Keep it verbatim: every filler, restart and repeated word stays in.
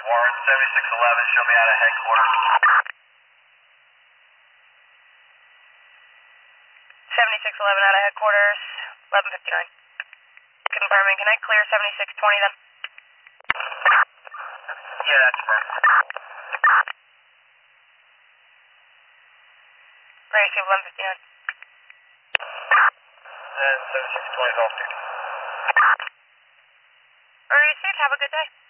Warren, seventy-six eleven, show me out of headquarters. seventy-six eleven out of headquarters, eleven fifty-nine. Confirming, can I clear seventy-six twenty then? Yeah, that's perfect. Great, see eleven fifty-nine. And seventy-six twenty is off duty. Alright, safe, have a good day.